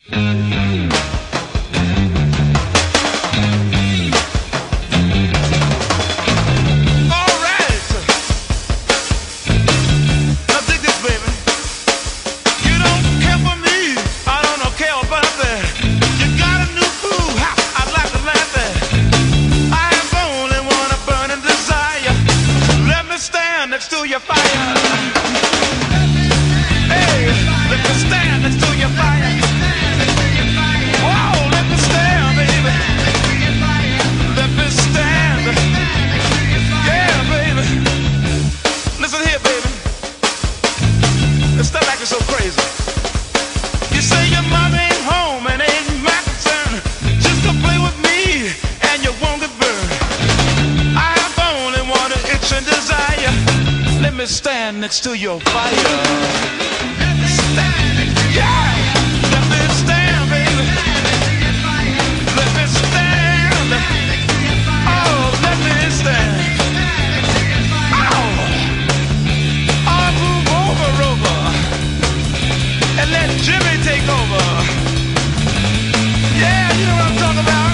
Next to your fire. Hey, let me stand next to your fire. Whoa, let me stand, baby. Let me stand. Yeah, baby. Listen here, baby. Let's stop acting so crazy. You say your mom ain't home and ain't my concern. Just to play with me and you won't get burned. I have only one itch and desire. Let me stand next to your fire. Let me stand. Yeah. Let me stand, baby. Let me stand. Oh, let me stand. Oh. I'll move over. And let Jimmy take over. Yeah, you know what I'm talking about.